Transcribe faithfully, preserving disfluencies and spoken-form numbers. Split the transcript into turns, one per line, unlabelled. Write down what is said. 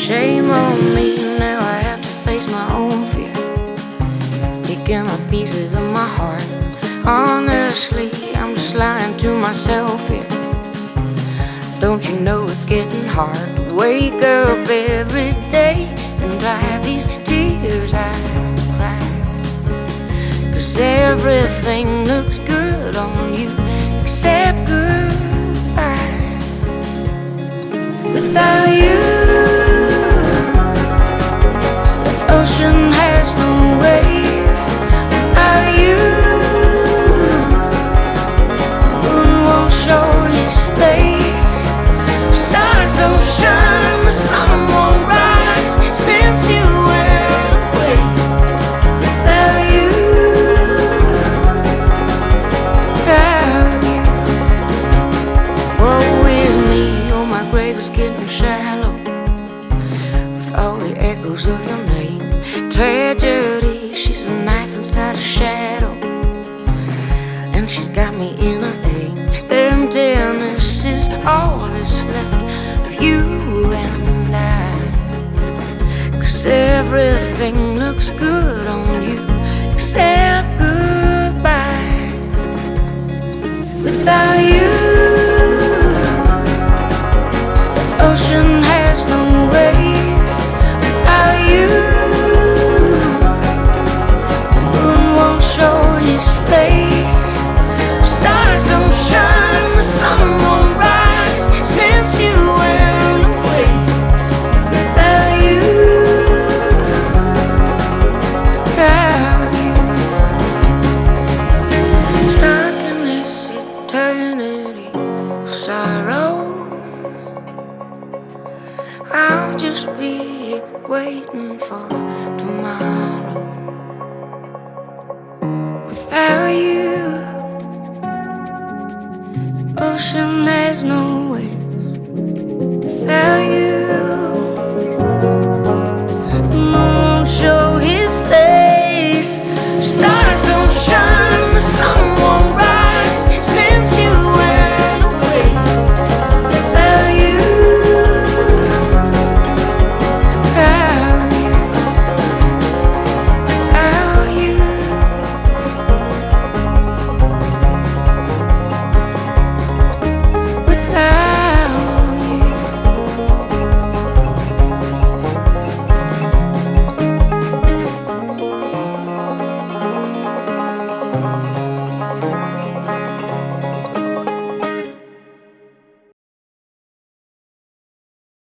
Shame on me, now I have to face my own fear, picking up pieces of my heart. Honestly, I'm just lying to myself here. Don't you know it's getting hard to wake up every day and dry these tears I cry? 'Cause everything looks good on you except goodbye. Without you, the ocean has no waves. Without you, the moon won't show his face. Stars don't shine, the sun won't rise since you went away. Without you, without you, woe is me, oh my grave is getting shallow with all the echoes of your name. Tragedy, she's a knife inside a shadow, and she's got me in a aim. Emptiness is all that's left of you and I. 'Cause everything looks good on you except goodbye. Without you, the ocean has no waves. Without you, the moon won't show his face. Stars don't shine, the sun won't rise since you went away. Without you, without you, stuck in this eternity of sorrow. I'll just be here waiting for tomorrow. Without you, ocean has no waves. Without you,